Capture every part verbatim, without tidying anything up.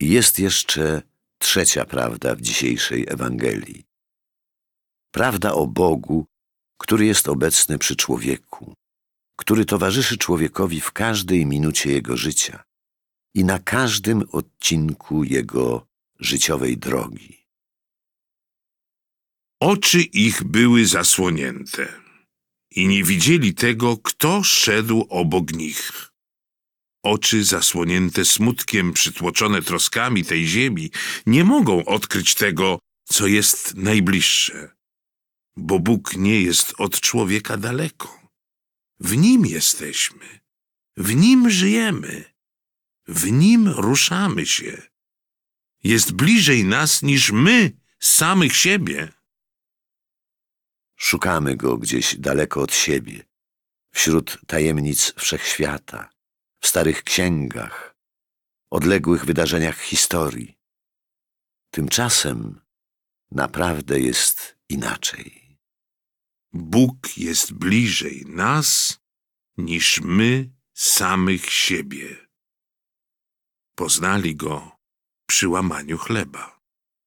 I jest jeszcze trzecia prawda w dzisiejszej Ewangelii. Prawda o Bogu, który jest obecny przy człowieku, który towarzyszy człowiekowi w każdej minucie jego życia i na każdym odcinku jego życiowej drogi. Oczy ich były zasłonięte i nie widzieli tego, kto szedł obok nich. Oczy zasłonięte smutkiem, przytłoczone troskami tej ziemi, nie mogą odkryć tego, co jest najbliższe, bo Bóg nie jest od człowieka daleko. W Nim jesteśmy, w Nim żyjemy, w Nim ruszamy się. Jest bliżej nas niż my samych siebie. Szukamy Go gdzieś daleko od siebie, wśród tajemnic wszechświata, w starych księgach, odległych wydarzeniach historii. Tymczasem naprawdę jest inaczej. Bóg jest bliżej nas niż my samych siebie. Poznali Go przy łamaniu chleba.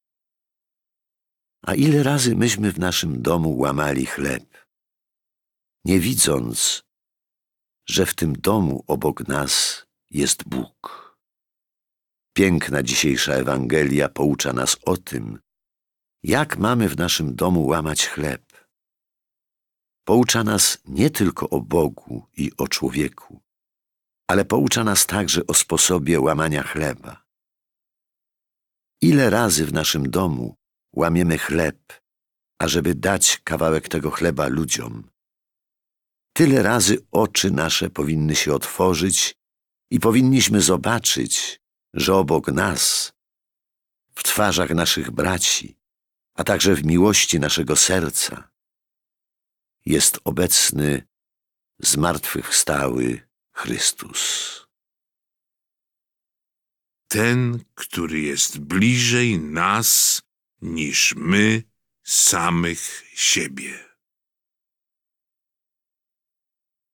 A ile razy myśmy w naszym domu łamali chleb, nie widząc, że w tym domu obok nas jest Bóg. Piękna dzisiejsza Ewangelia poucza nas o tym, jak mamy w naszym domu łamać chleb. Poucza nas nie tylko o Bogu i o człowieku, ale poucza nas także o sposobie łamania chleba. Ile razy w naszym domu łamiemy chleb, ażeby dać kawałek tego chleba ludziom. Tyle razy oczy nasze powinny się otworzyć i powinniśmy zobaczyć, że obok nas, w twarzach naszych braci, a także w miłości naszego serca, jest obecny zmartwychwstały Chrystus. Ten, który jest bliżej nas niż my samych siebie.